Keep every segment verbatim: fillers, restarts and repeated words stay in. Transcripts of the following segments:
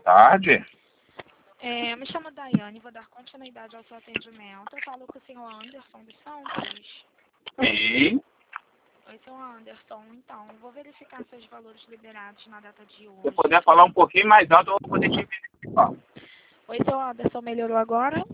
tarde. É, me chamo Daiane, vou dar continuidade ao seu atendimento. Eu falo com o senhor Anderson dos Santos. Sim. Oi, senhor Anderson. Então, eu vou verificar seus valores liberados na data de Se hoje. puder falar um pouquinho mais alto, eu vou poder te verificar. Oi, senhor Anderson. Melhorou agora?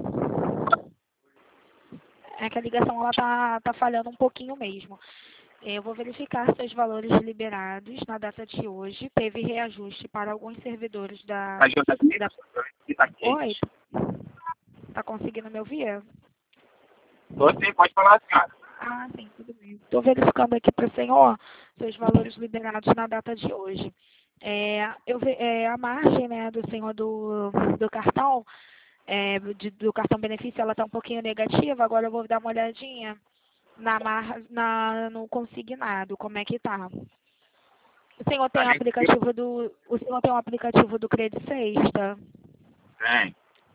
É que a ligação ela tá, tá falhando um pouquinho mesmo. Eu vou verificar seus valores liberados na data de hoje. Teve reajuste para alguns servidores da... Ajuda aqui? da... Tá Oi, quente. tá conseguindo me ouvir? Tô sim, pode falar, senhora. Ah, sim, tudo bem. Estou verificando aqui para o senhor seus valores liberados na data de hoje. É, eu, ve- é, a margem, né, do senhor do, do cartão, é, de- do cartão benefício, ela está um pouquinho negativa. Agora eu vou dar uma olhadinha na, mar, na no consignado, como é que tá. O senhor tem A o gente aplicativo do, o senhor tem o aplicativo do Credit Sexta? tem.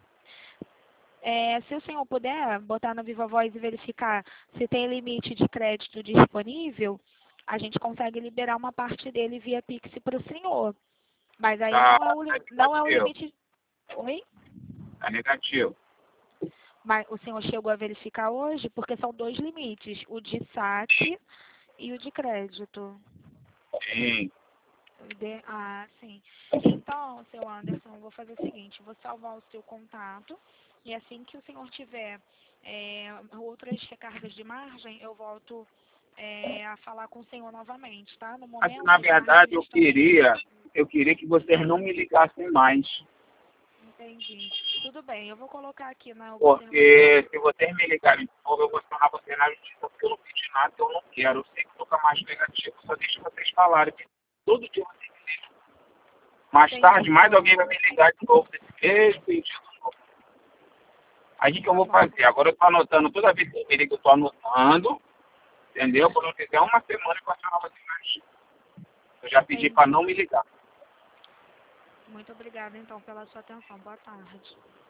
É, se o senhor puder botar no Viva Voz e verificar se tem limite de crédito disponível, a gente consegue liberar uma parte dele via Pix para o senhor. Mas aí Tá, não é o, tá li- não é o negativo. limite. Oi? Tá negativo. Mas o senhor chegou a verificar hoje? Porque são dois limites, o de saque e o de crédito. Sim. O de- Ah, sim. Então, seu Anderson, eu vou fazer o seguinte, eu vou salvar o seu contato e assim que o senhor tiver é, outras recargas de margem, eu volto é, a falar com o senhor novamente, tá? No Mas, momento, na as margens verdade, eu estão... queria, eu queria que vocês não me ligassem mais. Entendi. Tudo bem, eu vou colocar aqui na observação. Porque se vocês me ligarem de novo, eu vou acionar vocês na justiça, porque eu não pedi nada que eu não quero. Eu sei que toca mais negativo, só deixa vocês falarem. Que todo dia vocês me ligam. Mais Entendi, tarde, mais seu alguém vai me Anderson. ligar de novo desse mesmo pedido novo. Aí o que, que eu Tá vou bom. fazer? Agora eu tô anotando, toda vez que eu me ligo, eu tô anotando, entendeu? Quando eu fizer uma semana, eu vou acionar vocês na justiça. Eu já pedi para Entendi. não me ligar. Muito obrigada, então, pela sua atenção. Boa tarde.